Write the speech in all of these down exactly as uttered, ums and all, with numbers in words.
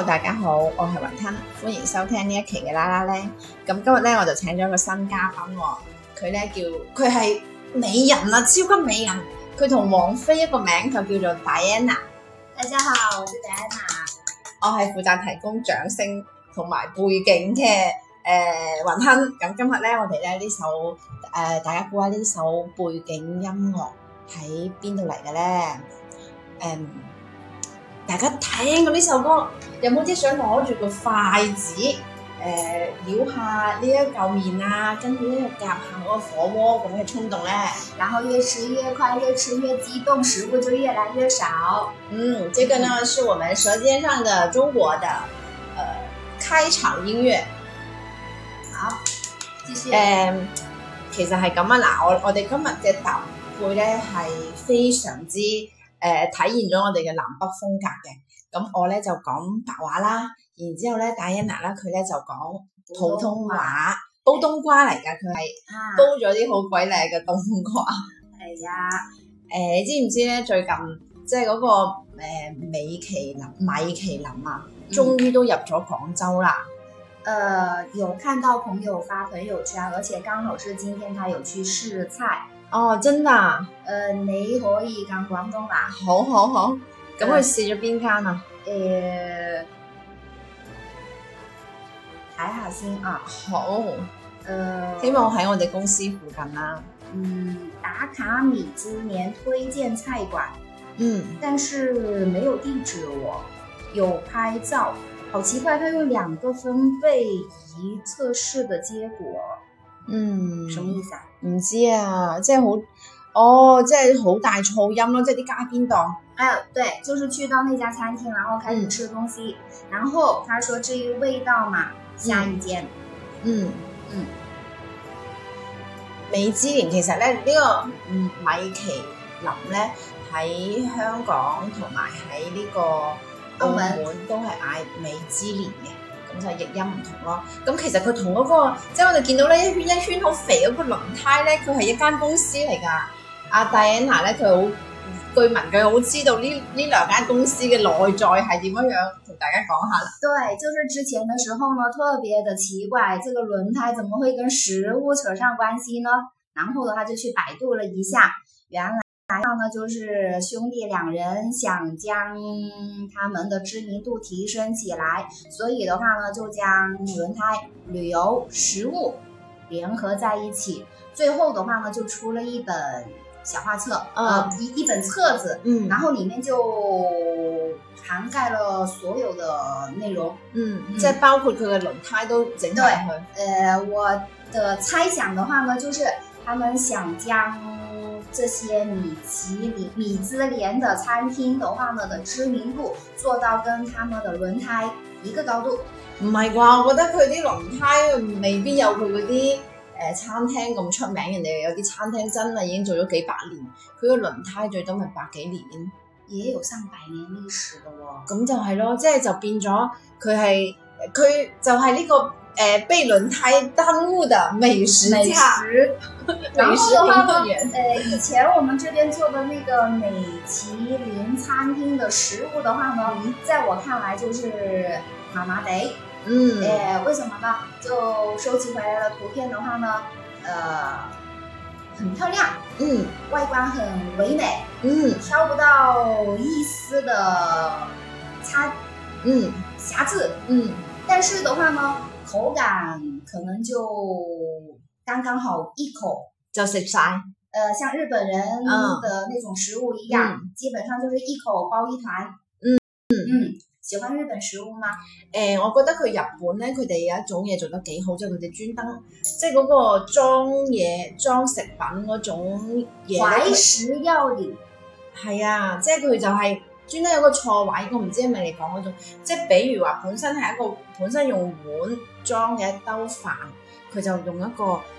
大家好，我係雲吞，歡迎收聽呢一期嘅啦啦咧。咁今日咧我就請咗一個新嘉賓喎，佢咧叫佢係美人啊，超級美人。佢同王菲一個名就叫做 Diana。 大家好，我是 Diana。 我係負責提供掌聲同埋背景嘅誒雲吞。咁今日咧我哋咧呢首誒、呃、大家估下呢首背景音樂喺邊度嚟嘅咧？誒、嗯。大家聽過呢首歌，有冇啲想攞住個筷子，誒、呃、繞下呢一嚿麵啊，跟住咧夾下嗰個火鍋咁嘅衝動咧？ 然後越吃越快，越吃越激動，食物就越來越少。 嗯，這個呢是我們舌尖上的中國的，呃，開場音樂。 好，繼續。誒、 呃，其實係咁啊，嗱，我我哋今日嘅搭配咧係非常之。誒、呃、體現咗我哋嘅南北風格嘅，咁我咧就講白話啦，然之後咧 Diana 啦佢咧就講普通話，煲冬瓜嚟㗎，佢係煲咗啲好鬼靚嘅冬瓜。 係啊， 誒、呃、你知唔知咧最近即係嗰個誒、呃、米其林米其林啊，終於都入咗廣州啦。 誒、呃，有看到朋友發朋友圈，而且剛好是今天他有去試菜。 哦，真啊！ 誒、呃，你可以講廣東話。 好好好，咁佢試咗邊間啊？ 誒、呃，睇下先啊。 好。誒、 呃， 希望喺我哋公司附近啦。 嗯，打卡米芝蓮推薦菜館。 嗯， 但是沒有地址喎，有拍照，好奇怪，它有兩個分貝儀測試的結果。 嗯， 什麼意思啊？ 唔知啊，即係好，哦，即係好大噪音咯，即係啲街邊檔。 哎，對，就是去到那家餐廳，然後開始吃東西，嗯、然後他說至於味道嘛，下一間。 嗯嗯。 米芝蓮其實咧呢、這個米其林咧喺香港同埋喺呢個澳門都係嗌米芝蓮嘅。咁就譯音唔同咯。咁其實佢同嗰個，即係我哋見到咧一圈一圈好肥嗰個輪胎咧，佢係一間公司嚟㗎。阿 Diana 咧，佢好據聞佢好知道呢呢兩間公司嘅內在係點樣樣，同大家講下啦。 對，就是之前嘅時候呢，特別的奇怪，這個輪胎怎麼會跟食物扯上關係呢？然後的話就去百度了一下，原來。然後呢，就是兄弟兩人想將他們的知名度提升起來，所以的話呢，就將輪胎、旅遊、食物聯合在一起。最後的話呢，就出了一本小畫冊，呃，一一本冊子，嗯，然後裡面就涵蓋了所有的內容，嗯， 即係包括佢嘅輪胎都整埋去。 呃，我的猜想的話呢，就是他們想將這些米其林、米芝蓮的餐廳的話呢的知名度做到跟他們的輪胎一個高度。 唔係啩？我覺得佢啲輪胎未必有佢嗰啲誒餐廳咁出名，人哋有啲餐廳真係已經做咗幾百年，佢個輪胎最多咪百幾年， 也有上百年歷史的喎。 咁就係咯，即係就變咗佢係佢就係呢、這個。誒、呃，被輪胎耽誤的美食美食，然後的話呢，誒、呃，以前我們這邊做的那個米其林餐廳的食物的話呢，嗯、在我看來就是麻麻地，嗯，誒、呃，為什麼呢？就收集回來的圖片的話呢，呃，很漂亮，嗯，外觀很唯美，嗯，挑不到一絲的差，嗯，瑕疵，嗯，但是的話呢。口感可能就剛剛好一口就食晒， 呃，像日本人的那種食物一樣，嗯、基本上就是一口包一團。嗯嗯嗯，喜歡日本食物嗎？ 誒、呃，我覺得佢日本咧，佢哋有一種嘢做得幾好，即係佢哋專登，即係嗰個裝嘢、裝食品嗰種嘢。 懷石料理。 係啊，即係佢就係、是。專登有個錯位，我唔知係咪你講嗰種，即係比如話本身係一個本身用碗裝嘅一兜飯，佢就用一個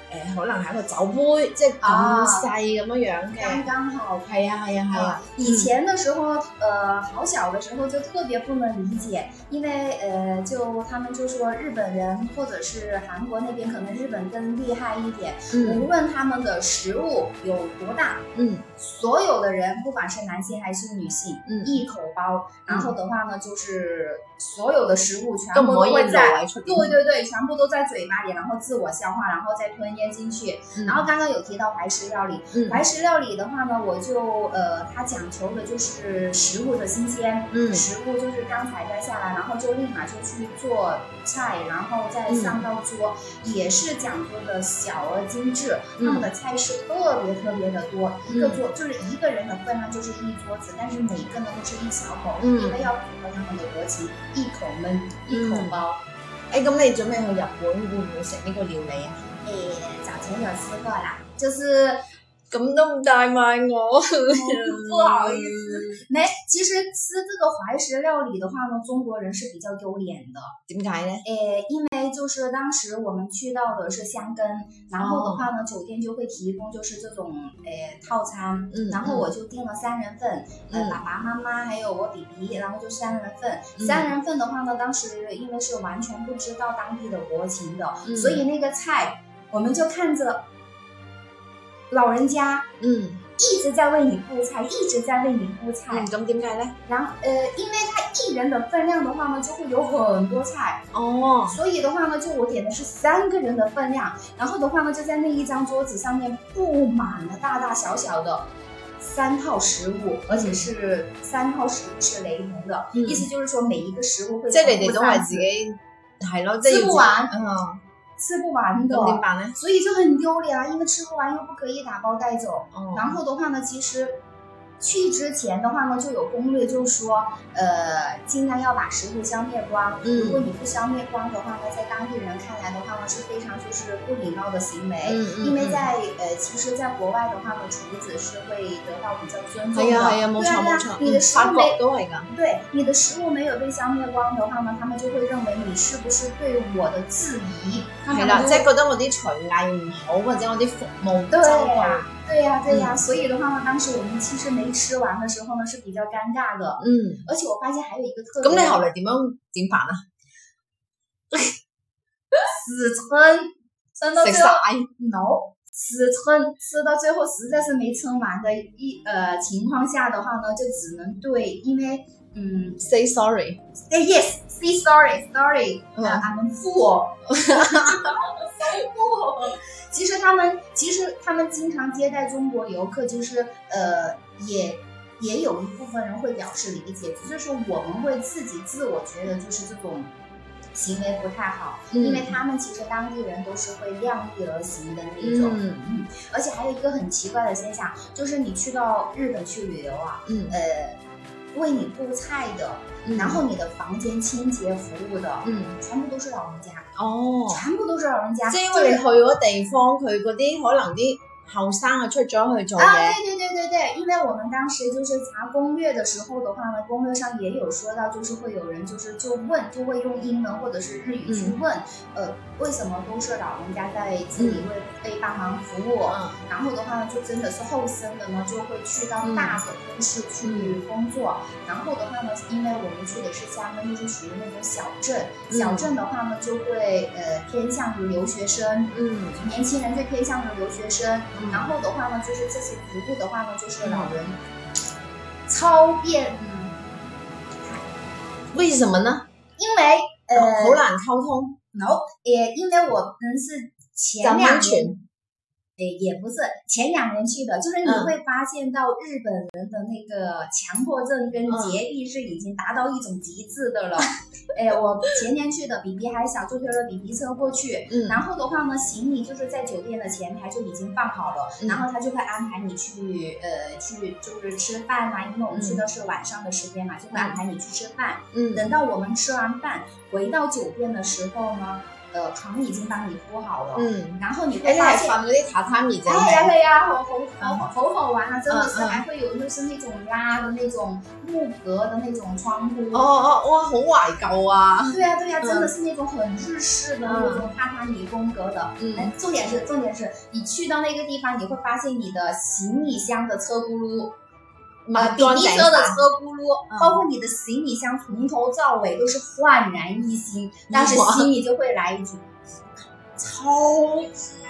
誒可能係一個酒杯，即係咁細咁樣樣嘅， 剛剛好。 係啊係啊係啊。 以前的時候，呃，好小的時候就特別不能理解，因為呃，就他們就說日本人或者是韓國那邊，可能日本更厲害一點。嗯、無論他們的食物有多大，嗯，所有的人，不管是男性還是女性，嗯，一口包，然後的話呢，就是所有的食物全部都會在，對對對，全部都在嘴巴裡，然後自我消化，然後再吞咽進去。嗯、然後剛剛有提到懷石料理，嗯、懷石料理的話呢，我就呃，它講求的就是食物的新鮮，嗯，食物就是剛採摘下來，然後就立馬就去做菜，然後再上到桌，嗯、也是講究的小而精緻。嗯、他們的菜式特別特別的多，嗯、一個桌就是一個人的分量就是一桌子，但是每一個呢都是一小口，嗯、因為要符合他們的國情，一口悶，一口包。 誒、嗯，咁你準備去日本會唔會食呢個料理啊？ 誒，早前有吃過啦，就是咁都唔帶埋我， 不好意思。沒，其實吃這個懷石料理的話呢，中國人是比較丟臉的。點解呢？誒，因為就是當時我們去到的是箱根，然後的話呢，哦、酒店就會提供就是這種誒套餐，嗯、然後我就訂了三人份，嗯、呃，爸爸媽媽還有我弟弟，然後就三人份。嗯、三人份的話呢，當時因為是完全不知道當地的國情的，嗯、所以那個菜我們就看着老人家，嗯，一直在為你布菜，一直在為你布菜。 咁點解呢？ 然後，呃，因為他一人的分量的話呢，就會有很多菜哦，所以的話呢，就我點的是三個人的分量，然後的話呢，就在那一張桌子上面布滿了大大小小的三套食物，而且是三套食物是雷同的，嗯、意思就是說每一個食物會即係你哋都係自己係咯， 吃不完， 嗯。 吃不完的， 怎麼辦呢？ 所以就很丟臉啊！因為吃不完又不可以打包帶走。哦、然後的話呢，其實去之前的話呢，就有攻略，就說，呃，盡量要把食物消滅光。嗯、如果你不消滅光的話呢，在當地人看來的話呢，是非常就是不禮貌的行為。嗯嗯、因為在呃，其實在國外的話呢，廚子是會得到比較尊重的。係啊係啊，冇錯冇錯。你的食物沒都係㗎。對，你的食物沒有被消滅光的話呢，他們就會認為你是不是對我的質疑。 係啦，即係覺得我啲廚藝唔好，或者我啲服務唔周到。 對呀、啊，對呀、啊，嗯、所以的話呢，當時我們其實沒吃完的時候呢，是比較尷尬的。嗯，而且我發現還有一個特別。 咁你後來點樣點辦啊？ 死撐，撐到最後食晒 no， 死撐，吃到最後實在是沒撐完的一呃情況下的話呢，就只能對，因為嗯 say sorry， 哎 yes say sorry sorry，啊、嗯 uh, I'm full， so full。其實他們其實他們經常接待中國遊客，就是呃也也有一部分人會表示理解，只是說我們會自己自我覺得就是這種行為不太好，嗯、因為他們其實當地人都是會量力而行的那種，嗯嗯，而且還有一個很奇怪的現象，就是你去到日本去旅遊啊，嗯呃為你布菜的，嗯、然後你的房間清潔服務的，嗯，全部都是老人家。哦，全部都是老人家。 即係因為你去嗰地方，佢嗰啲可能啲後生啊出咗去做嘢。 啊，對對對對對，因為我們當時就是查攻略的時候的話呢，攻略上也有說到，就是會有人就是就問，就會用英文或者是日語去問，嗯、呃，為什麼都是老人家在這裡為被幫忙服務？嗯，然後的話呢，就真的是後生的呢，就會去到大的都市去工作。嗯、然後的話呢，因為我們去的是香根，就是屬於那種小鎮，嗯、小鎮的話呢，就會呃偏向於留學生，嗯，年輕人最偏向於留學生。嗯、然後的話呢，就是這些服務的話呢，就是老人、嗯、超變，嗯， 為什麼呢？ 因為呃好難溝通 ，no，也因為我們是前兩年。誒，也不是前兩年去的，就是你會發現到日本人的那個強迫症跟潔癖是已經達到一種極致的了。誒、嗯，我前年去的，比比還小，就推了比比車過去。嗯，然後的話呢，行李就是在酒店的前台就已經放好了，嗯、然後他就會安排你去，呃，去就是吃飯嘛，因為我們去的是晚上的時間嘛，嗯、就會安排你去吃飯。嗯，等到我們吃完飯回到酒店的時候呢。 呃床已经帮你鋪好了， 嗯， 然後你會發現， 誒，瞓嗰啲榻榻米啫， 係啊係啊，好好好好好玩啊！真的是， 嗯嗯還會有就是那種拉的那種木格的那種窗戶。 哦哦，哇，好懷舊啊！ 對呀對呀，真的是那種很日式的那種榻榻米風格的。嗯，重點是重點是你去到那個地方，你會發現你的行李箱的車轱辘。呃，滴滴車的車轱辘，嗯、包括你的行李箱從頭到尾都是煥然一新，但是心裡就會來一句超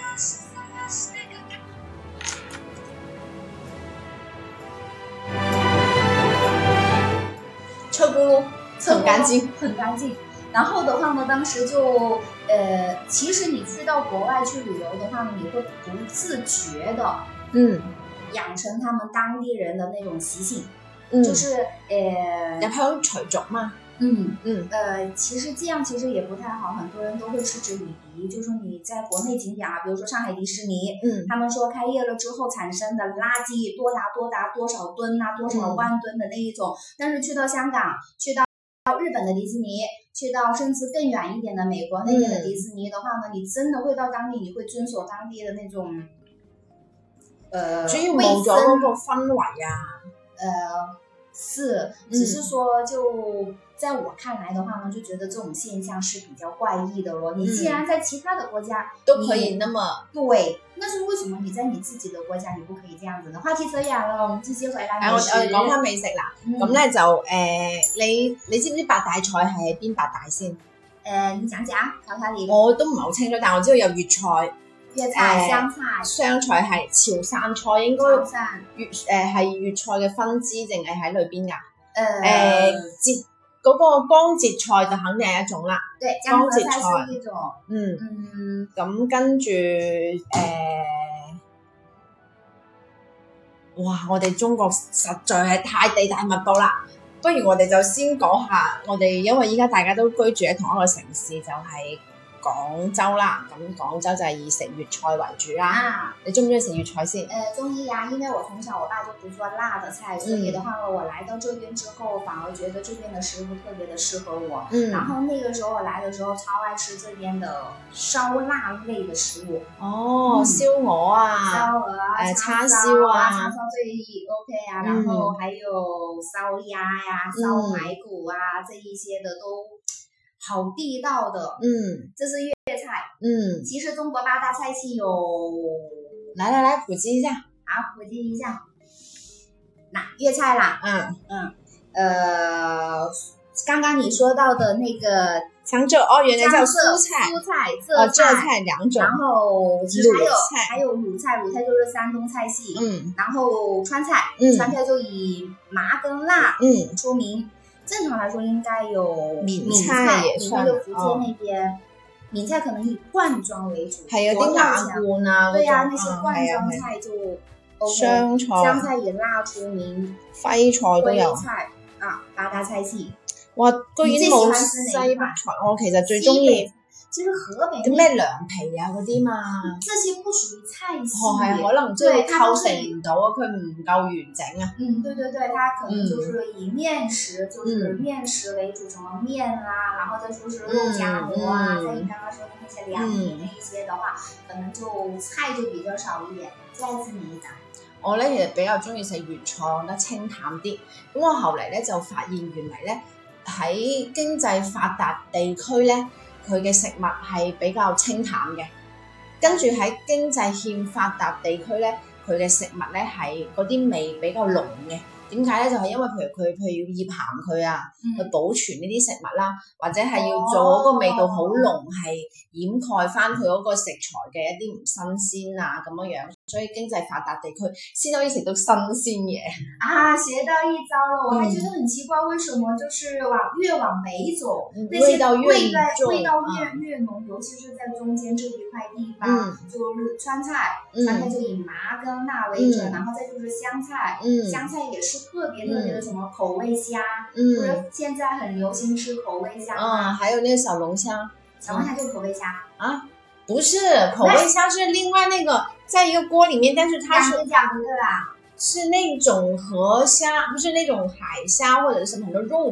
車轱辘很乾淨，很乾淨。然後的話呢，當時就呃，其實你去到國外去旅遊的話呢，你會不自覺的嗯養成他們當地人的那種習性。嗯、就是呃， 入鄉隨俗嘛。 嗯嗯，呃，其實這樣其實也不太好，很多人都會嗤之以鼻。就是說你在國內景點啊，比如說上海迪士尼，嗯，他們說開業了之後產生的垃圾多達多達多少噸啊，多少萬噸的那一種。嗯、但是去到香港，去到日本的迪士尼，去到甚至更遠一點的美國那邊的迪士尼的話呢，嗯、你真的會到當地，你會遵守當地的那種，呃， 主要冇咗嗰個氛圍啊。 呃，是，只是說就在我看來的話呢，就覺得這種現象是比較怪異的咯。你既然在其他的國家都可以那麼對，那是為什麼你在你自己的國家你不可以這樣子呢？話題扯遠了，我們繼續回來美食。 我我講翻美食啦，咁咧、嗯、就誒、呃，你你知唔知八大菜係喺邊八大先？誒、 呃，你講講，考考你。 我都唔係好清楚，但係我知道有粵菜。 粵菜、湘菜、 湘菜係潮汕菜，應該粵誒係粵菜嘅分支，定係喺裏邊㗎？誒誒，浙嗰個江浙菜就肯定係一種啦。 對， 江浙菜係一種。 嗯嗯，咁跟住誒，哇！我哋中國實在係太地大物博啦，不如我哋就先講下我哋，因為依家大家都居住喺同一個城市，就係、是。廣州啦，咁廣州就係以食粵菜為主啦。啊，你中唔中意食粵菜先？ 呃，中意呀，因為我從小我爸就不做辣的菜，所以的話呢，我來到這邊之後，反而覺得這邊的食物特別的適合我。嗯，然後那個時候我來的時候，超愛吃這邊的燒辣類的食物。 哦，燒鵝啊， 燒鵝啊， 叉燒啊， 叉燒最 OK 啊，然後還有燒鴨呀、燒排骨啊，這一些的都。好地道的，嗯，這是粵菜，嗯，其實中國八大菜系有， 來來來普及一下， 好，普及一下，那粵菜啦，嗯嗯，呃，剛剛你說到的那個江浙，哦，原來叫蘇菜， 蘇菜， 浙菜，浙菜兩種， 然後其實還有還有魯菜，魯菜就是山東菜系，嗯，然後川菜，嗯，川菜就以麻跟辣，嗯，出名。正常來說應該有閩菜， 也算，就福建那邊，閩菜可能以罐裝為主， 係有啲瓦罐啊， 對呀，那些罐裝菜就 OK。湘菜，湘菜以辣出名， 徽菜都有。 徽菜啊，八大菜系。 哇，居然冇西北菜，我其實最中意。 其實河北咩涼皮啊嗰啲嘛， 這些不屬於菜系， 哦係可能即係構成唔到啊，佢唔夠完整啊。 嗯，對對對，它可能就是以麵食，嗯、就是麵食為主，什麼麵啦，然後再說是肉夾饃啊，嗯、再你剛剛說的那些涼皮那一些的話，嗯、可能就菜就比較少一點。再次你講， 我咧其實比較中意食粵菜，我覺得清淡啲。咁我後嚟咧就發現原嚟咧喺經濟發達地區咧。佢嘅食物係比較清淡嘅，跟住喺經濟欠發達地區咧，佢嘅食物咧係嗰啲味比較濃嘅。點解咧？就係、是、因為譬如佢譬如要醃鹹佢啊，嗯、去保存呢啲食物啦，或者係要做嗰個味道好濃，係、哦、掩蓋翻佢嗰個食材嘅一啲唔新鮮啊咁樣樣，所以經濟發達地區先可以食到新鮮嘢。 啊，學到一招了！我還覺得很奇怪，為什麼就是往越往北走，嗯、那些味道越味道味道越、嗯、越濃，尤其是在中間這一塊地方，嗯、就是川菜，川菜就以麻跟辣為準，嗯、然後再就是湘菜，嗯、湘菜也是。特別特別的什麼口味蝦，嗯，不是現在很流行吃口味蝦啊，還有那個小龍蝦， 小龍蝦就是口味蝦啊，不是口味蝦是另外那個，在一個鍋裏面，但是它是兩個啦， 是那種河蝦，不是那種海蝦或者是很多肉的，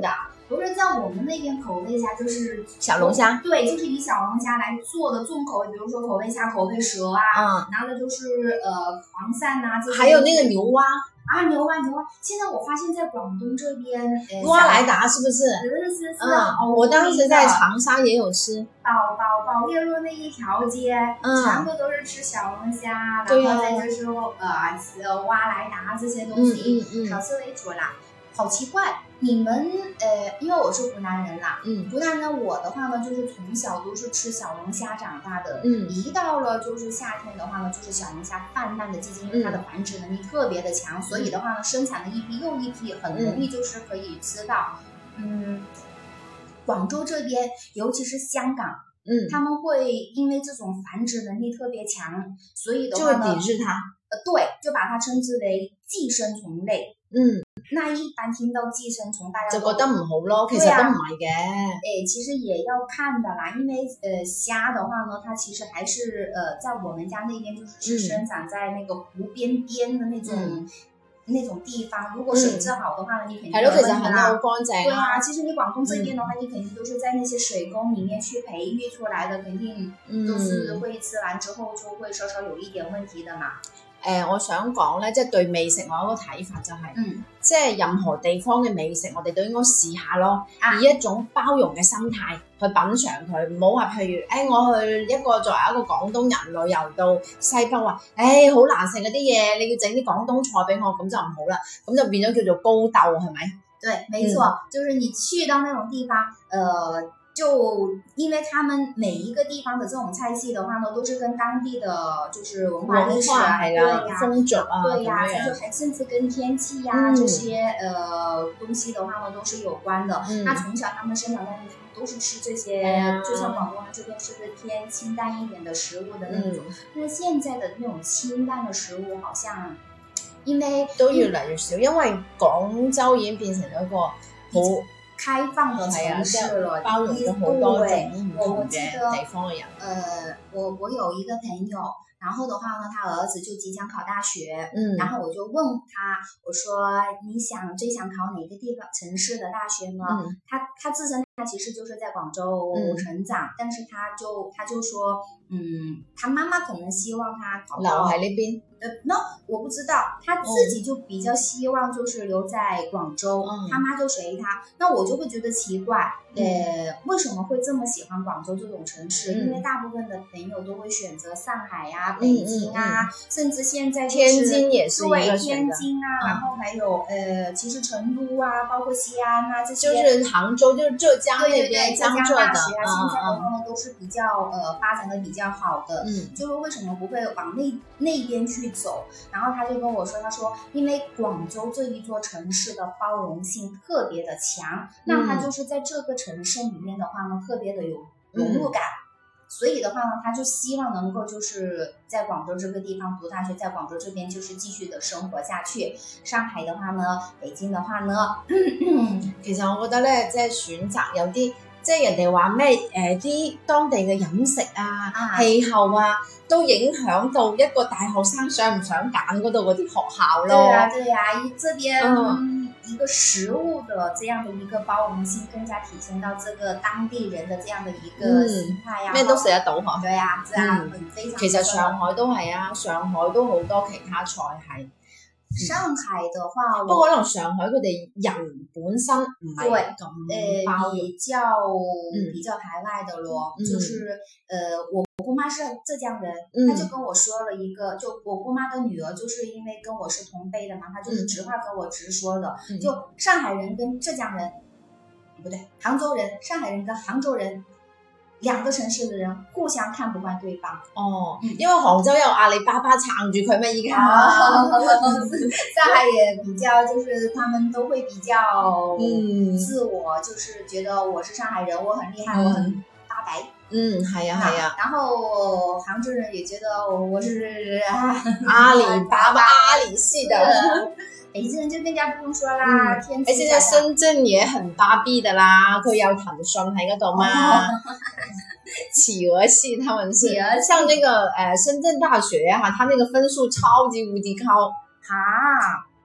不是在我们那边口味虾就是小龙虾， 对，就是以小龙虾来做的重口味，比如说口味虾、口味蛇啊， 嗯， 然后呢就是呃黄鳝呐、这些， 还有那个牛蛙啊牛蛙牛蛙。现在我发现在广东这边，呃、 蛙来达是不是？ 是是是， 嗯，我当时在长沙也有吃， 宝宝宝列路那一条街， 嗯， 全部都是吃小龙虾， 对啊、 然后再就是呃蛙来达这些东西， 嗯嗯嗯， 少吃为主啦。好奇怪，你们呃，因为我是湖南人啦， 嗯， 湖南人我的话呢，就是从小都是吃小龙虾长大的， 嗯， 一到了就是夏天的话呢，就是小龙虾泛滥的季节，因为它的繁殖能力特别的强，嗯、所以的话呢，生产的一批又一批，很容易就是可以吃到。嗯，广州这边，尤其是香港， 嗯， 他们会因为这种繁殖能力特别强，所以的话呢， 就抵制它， 呃，对，就把它称之为寄生虫类。 嗯。 那一般聽到寄生蟲，大家就覺得唔好咯，其實都唔係嘅。 誒，其實也要看的啦，因為呃蝦的話呢，它其實還是呃在我們家那邊就是是生長在那個湖邊邊的那種、嗯、那種地方。如果水質好的話呢，嗯、你肯定係咯，其實肯定好乾淨。 對啊，其實你廣東這邊的話，嗯、你肯定都是在那些水溝裡面去培育出來的，肯定都是會吃完之後就會稍稍有一點問題的嘛。 誒、呃，我想講咧，即係對美食我有一個睇法就係、是， 嗯、 即係任何地方嘅美食，我哋都應該試下咯， 啊、 以一種包容嘅心態去品嚐佢，唔好話譬如，誒、哎、我去一個作為一個廣東人旅遊到西北話，誒好難食嗰啲嘢，你要整啲廣東菜俾我，咁就唔好啦，咁就變咗叫做高鬥，係咪？ 對，沒錯，嗯、就是你去到那種地方，呃。就因為他們每一個地方的這種菜系的話呢，都是跟當地的就是文化歷史啊，對呀， 風俗啊， 對呀，就還甚至跟天氣呀、啊嗯、這些呃東西的話呢，都是有關的。嗯、那從小他們生長在那裡，都是吃這些，嗯、就像廣東人這邊是個偏清淡一點的食物的那種。那、嗯、現在的那種清淡的食物，好像因為都越來越少，因為廣州已經變成咗一個好開放的城市了， 包容咗好多種唔同嘅地方嘅人。 呃，我我有一個朋友，然後的話呢，他兒子就即將考大學， 嗯， 然後我就問他，我說你想最想考哪個地方城市的大學呢？嗯、他他自身他其實就是在廣州成長，嗯、但是他就他就說，嗯，他媽媽可能希望他考留喺呢邊。 呃 ，no， 我不知道，他自己就比較希望就是留在廣州，嗯、他媽就隨他，那我就會覺得奇怪，呃、嗯，為什麼會這麼喜歡廣州這種城市？嗯、因為大部分的朋友都會選擇上海呀、啊、北京啊，嗯嗯嗯、甚至現在、就是、 天津也是一個選擇， 對，天津啊，嗯、然後還有呃，其實成都啊，包括西安啊這些， 就是杭州，就是浙江那邊， 對對對，浙江大學啊， 嗯、 現在的話呢都是比較呃發展的比較好的，嗯，就是為什麼不會往那那邊去走？然後他就跟我說，他說因為廣州這一座城市的包容性特別的強，嗯、那他就是在這個城市裡面的話呢，特別的有融入感，嗯、所以的話呢，他就希望能夠就是在廣州這個地方讀大學，在廣州這邊就是繼續的生活下去。上海的話呢，北京的話呢， 其實我覺得咧，即係選擇有啲。即係人哋話咩誒啲當地嘅飲食啊、啊氣候啊，都影響到一個大學生想唔想揀嗰度嗰啲學校咯。 對啊，對啊，這邊、嗯、一個食物的這樣的一個包容性，更加體現到這個當地人的這樣的一個心態呀。 咩、嗯、都食得到嗬。 對啊，這樣、 嗯、 非常。 其實上海都係啊，上海都好多其他菜係。 上海的話， 不過可能上海佢哋人本身唔係咁包容， 比較、嗯、比較排外的咯。嗯、就是呃，我我姑媽是浙江人，她、嗯、就跟我說了一個，就我姑媽的女兒，就是因為跟我是同輩的嘛，她就是直話跟我直說的，嗯、就上海人跟浙江人，不對，杭州人，上海人跟杭州人。兩個城市的人互相看不慣對方。 哦，因為杭州有阿里巴巴撐住佢咩？依家上海也比較，就是他們都會比較自我，嗯、就是覺得我是上海人，我很厲害，嗯、我很發白。嗯， 係啊，係啊。 然後杭州人也覺得我是阿里巴巴阿里系的。 北京人就更加不用說啦， 嗯、天氣。誒，現在深圳也很巴閉的啦，佢有騰訊喺嗰度嘛。企鵝系他們是，像那個誒、呃、深圳大學哈，他那個分數超級無敵高。 哈，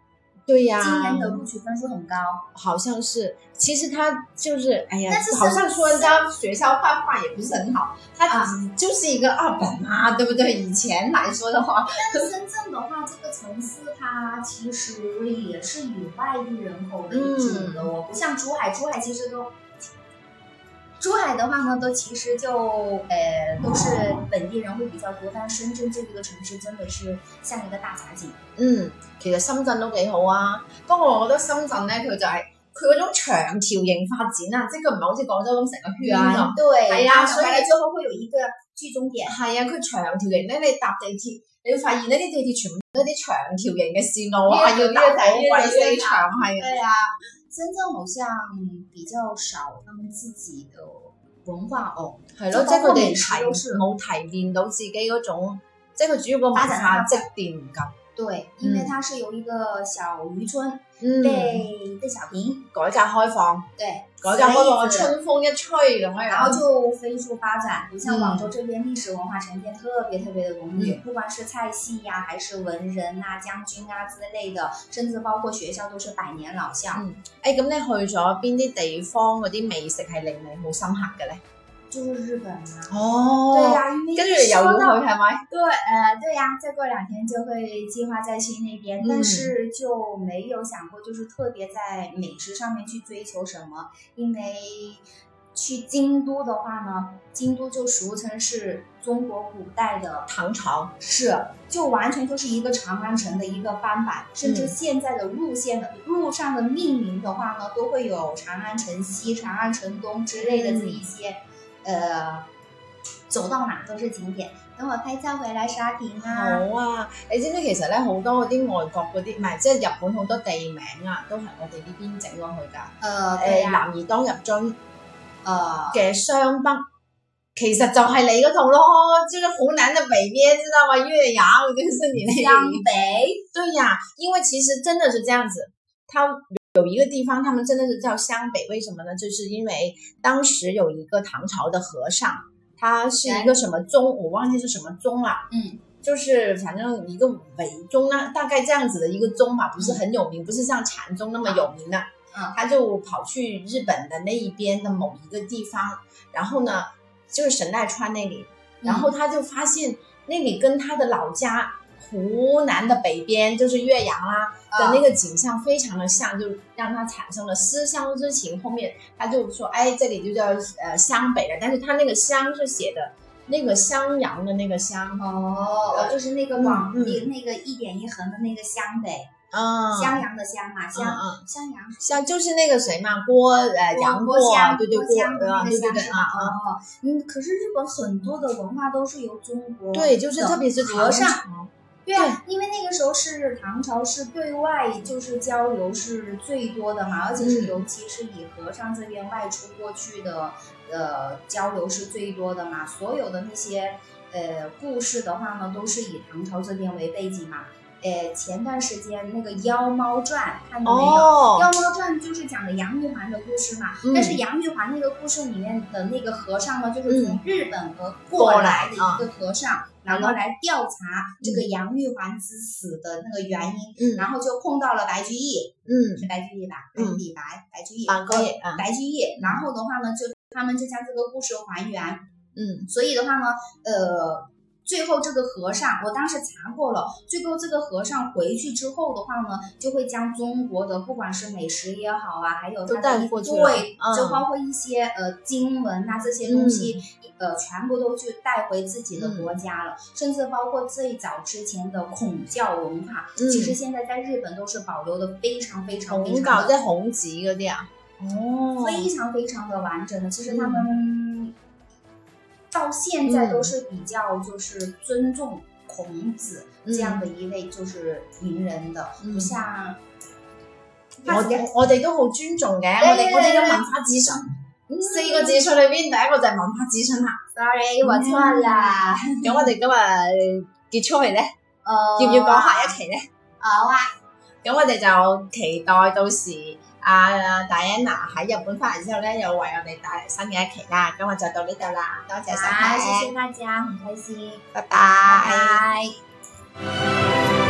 对呀、 今年的录取分数很高， 好像是。其实他就是，哎呀， 但是好像说人家学校坏话也不是很好，他就是一个二本嘛，对不对？以前来说的话， 但是深圳的话，这个城市它其实也是以外地人口为主的哦，嗯、不像珠海，珠海其实都。珠海的话呢，都其實就呃都是本地人會比較多，但深圳這個城市真的是像一個大雜技。 嗯，其實深圳都幾好啊，不過我覺得深圳咧，佢就係佢嗰種長條形發展啊，即係佢唔係好似廣州咁成個圈咁。 對，係啊，所以最後會有一個聚中點。係啊， 佢長條形咧，你搭地鐵，你會發現呢啲地鐵全部都係啲長條形嘅線路啊，要搭好鬼死長，係啊。 對啊。深圳好像比較少他們自己的文化哦， 係咯，即係佢哋提冇提煉到自己嗰種，即係佢主要個文化積澱唔夠。 對，因為它是由一個小漁村被被小平改革開放， 對， 改革開放春風一吹咁樣， 然後就飛速發展。不像廣州這邊歷史文化沉澱特別特別的濃郁，不管是菜系呀，還是文人啊、將軍啊之類的，甚至包括學校都是百年老校。 嗯，誒咁你去咗邊啲地方嗰啲美食係令你好深刻嘅咧？ 就是日本啊， 哦， 對呀、啊，因為跟住又要去係咪？ 對，呃，對呀、啊，再過兩天就會計劃再去那邊，嗯、但是就沒有想過，就是特別在美食上面去追求什麼，因為去京都的話呢，京都就俗稱是中國古代的唐朝， 是，就完全就是一個長安城的一個翻版，甚至現在的路線的、嗯、路上的命名的話呢，都會有長安城西、長安城東之類的這一些。嗯呃，走到哪都是景點，等我拍照回來刷屏啊！ 好啊，你知唔知其實咧好多嗰啲外國嗰啲，唔係即係日本好多地名啊，都係我哋呢邊整過去㗎。誒、呃呃，男兒當入樽，誒嘅湘北，其實就係你嗰套咯，就是湖南的北邊，知道嗎？岳陽就是你那湘北。 對呀，因為其實真的是這樣子，它。有一個地方，他們真的是叫湘北，為什麼呢？就是因為當時有一個唐朝的和尚，他是一個什麼宗，我忘記是什麼宗了。 嗯， 就是反正一個偽宗呢，大概這樣子的一個宗吧，不是很有名，嗯、不是像禪宗那麼有名的。 嗯， 他就跑去日本的那一邊的某一個地方，然後呢，就是神奈川那裡，然後他就發現那裡跟他的老家。湖南的北邊就是岳陽啦的那個景象非常的像，就讓他產生了思鄉之情。後面他就說，哎，這裡就叫呃湘北了，但是他那個湘是寫的那個襄陽的那個湘哦，呃、就是那個往、 嗯、 那個一點一橫的那個湘北啊， 襄陽的湘嘛，襄嗯襄陽湘就是那個誰嘛，郭呃楊過，對對郭啊，對對對啊啊，嗯，可是日本很多的文化都是由中國對，就是特別是和尚。 對啊，因為那個時候是唐朝，是對外就是交流是最多的嘛，而且是尤其是以和尚這邊外出過去的，呃，交流是最多的嘛。所有的那些呃故事的話呢，都是以唐朝這邊為背景嘛。呃，前段時間那個《妖貓傳》看到沒有？ 哦， 妖貓傳就是講的楊玉環的故事嘛。嗯、但是楊玉環那個故事裡面的那個和尚呢，就是從日本而過來的一個和尚。嗯然後來調查這個楊玉環之死的那個原因，嗯、然後就碰到了白居易，嗯，是白居易吧？嗯，李白，白居易， 白居易， 呃、白居易。嗯、然後的話呢，就他們就將這個故事還原， 嗯， 所以的話呢，呃。最後這個和尚，我當時查過了。最後這個和尚回去之後的話呢，就會將中國的不管是美食也好啊，還有它的帶過去了， 對，嗯、就包括一些呃經文啊這些東西，嗯、呃全部都去帶回自己的國家了。嗯、甚至包括最早之前的孔教文化，嗯、其實現在在日本都是保留的非常非常非常的。孔教即係孔子嗰啲啊？ 哦，非常非常的完整的。其實他們。嗯到現在都是比較就是尊重孔子這樣的一位就是名人的，嗯、不像我我哋都好尊重嘅，我哋我哋嘅文化自信，嗯、四個字數裏邊第一個就係文化自信啦。 Sorry，我錯啦。 咁、嗯、我哋今日結束未咧？呃、要唔要講下一期咧？ 好啊。 咁我哋就期待到時。啊，戴安娜喺日本翻嚟之後咧，又為我哋帶嚟新嘅一期啦。今日就到呢度啦，多謝收睇， 謝謝大家，很開心， 拜拜。拜拜。